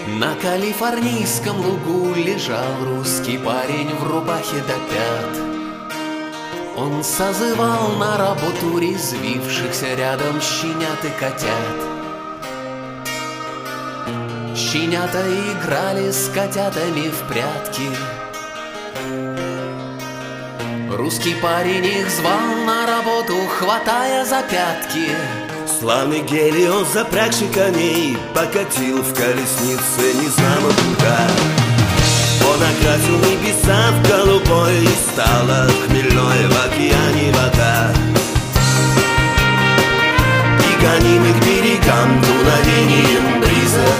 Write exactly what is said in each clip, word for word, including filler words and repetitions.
На калифорнийском лугу лежал русский парень в рубахе до пят. Он созывал на работу резвившихся рядом щенят и котят. Щенята играли с котятами в прятки. Русский парень их звал на работу, хватая за пятки. Славный Гелиос, запрягший коней, покатил в колеснице незнамо куда. Он окрасил небеса в голубой, и стала хмельной в океане вода. И гонимый к берегам дуновением бриза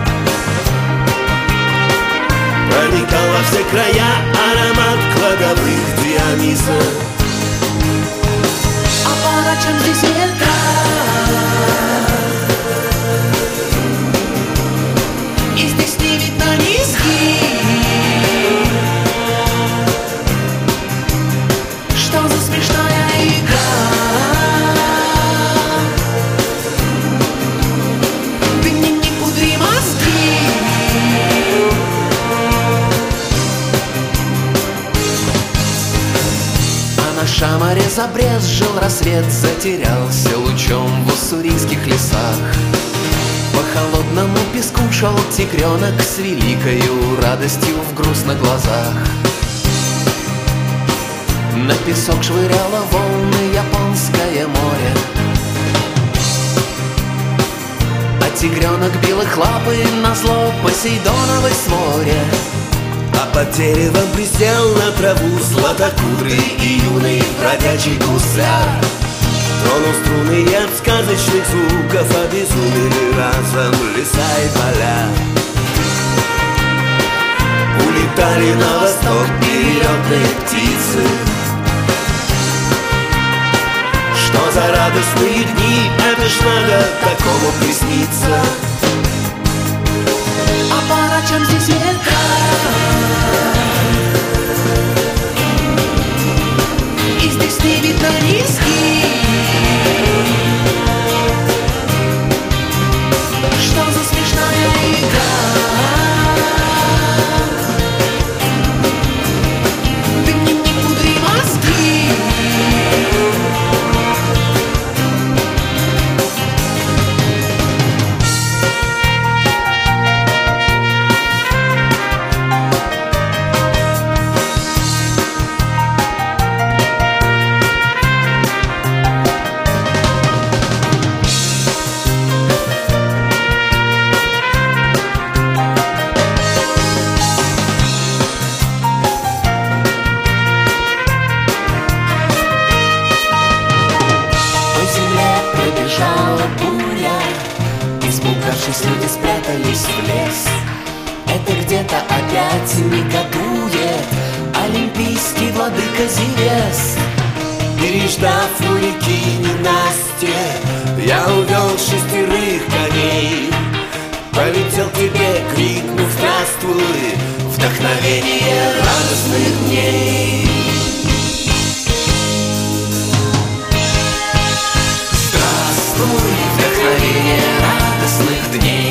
проникал во все края аромат кладовых Диониса. А по ночам здесь ветра, и здесь не видно низги. Что за смешная игра? Ты мне не пудри мозги. А на Шамаре забрезжил рассвет, затерялся лучом в уссурийских лесах. По холодному песку шел тигренок с великою радостью в грустных глазах. На песок швыряло волны японское море, а тигренок бил их лапы назло Посейдоновой своре. А под деревом присел на траву златокудрый и юный бродячий гусар. Тронул струны и от сказочных звуков обезумели разом леса и поля. Улетали на восток перелетные птицы. Что за радостные дни, это ж надо такому присниться. А по ночам здесь ветра, и здесь не видно низги. Что за смешная игра? Ты мне не пудри мозги. Испугавшись, люди спрятались в лес. Это где-то опять негодует олимпийский владыка Зевес. Переждав у реки ненастье, я увел шестерых коней. Полетел к тебе, крикнув здравствуй, вдохновение радостных дней. Здравствуй, вдохновение радостных дней.